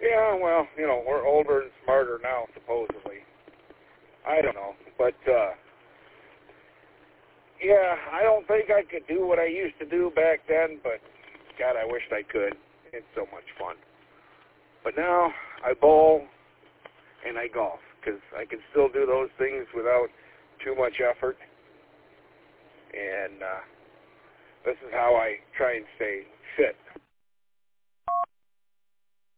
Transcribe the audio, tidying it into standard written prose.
Yeah, well, we're older and smarter now, supposedly. I don't know, but yeah, I don't think I could do what I used to do back then, but God, I wished I could. It's so much fun. But now I bowl and I golf because I can still do those things without too much effort. And this is how I try and stay fit.